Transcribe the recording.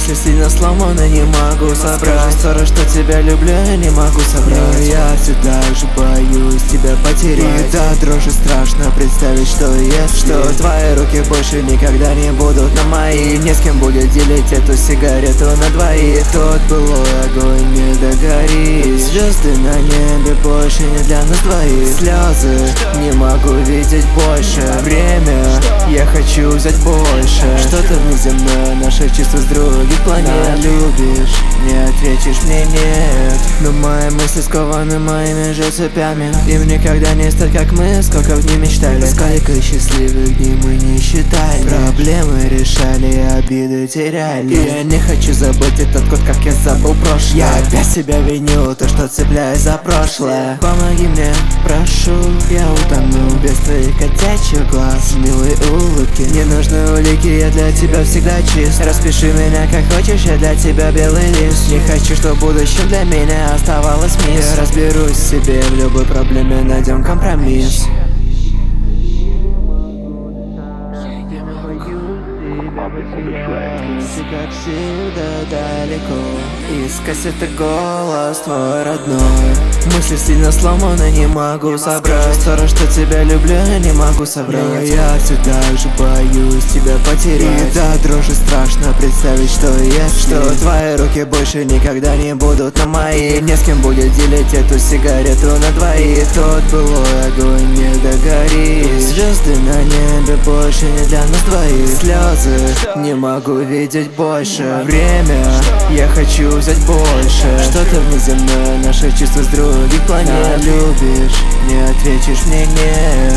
Мысли сильно сломаны, не могу собрать. Скажи 100 раз, что тебя люблю, я не могу собрать. Но я все так же боюсь тебя потерять. Да, дрожи страшно представить, что если что твои руки больше никогда не будут на моих. Не с кем будет делить эту сигарету на двоих. Тот былой огонь не догорит. Звезды на небе больше не для нас двоих. Слезы не могу видеть больше. Время я хочу взять больше. Что-то внеземное, наше чувство с других планет. Любишь, не ответишь мне нет. Но мои мысли скованы моими же цепями. Им никогда не стать как мы, сколько в дни мечтали. Сколько счастливых дней мы не считали. Проблемы решали, обиды теряли. И я не хочу забыть этот год, как я забыл прошлое. Я опять себя виню, то что цепляюсь за прошлое. Помоги мне, прошу, я утону без твоих котячьих глаз, милой улыбки. Не нужны улики, я для тебя всегда чист. Распиши меня как хочешь, я для тебя белый лист. Не хочу, чтобы будущем для меня оставалось мисс. Я разберусь в себе, в любой проблеме найдем компромисс. Ты как всегда далеко. Из кассеты голос твой родной. Мысли сильно сломаны, не могу собрать. 100 раз, что тебя люблю, я не могу собрать. Но я все так же боюсь тебя потерять. И да, дрожи страшно представить, что если что твои руки больше никогда не будут на моих. Не с кем будет делить эту сигарету на двоих. Тот былой огонь не догорит. Звезды на небе больше не для нас двоих. Слезы не могу видеть больше. Время я хочу взять больше. Что-то внеземное, наше чувство с других планет. Любишь, не ответишь мне нет.